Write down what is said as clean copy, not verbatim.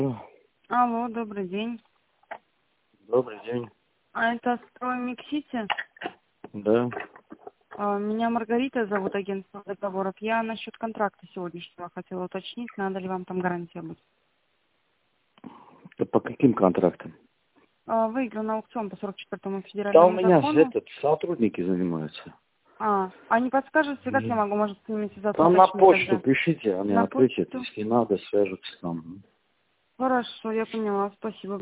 Алло, добрый день. Добрый день. А это «Строймиксити»? Да. Меня Маргарита зовут, агентство договоров. Я насчет контракта сегодняшнего хотела уточнить, надо ли вам там гарантия быть. Да по каким контрактам? Выиграл на аукцион по 44-му Да у федеральному меня закону. сотрудники занимаются. А не подскажете, как я могу, может, с ними связаться? Там на уточнить почту тогда? пишите, они На ответят, почту? если надо, свяжутся там. Хорошо, я поняла, спасибо.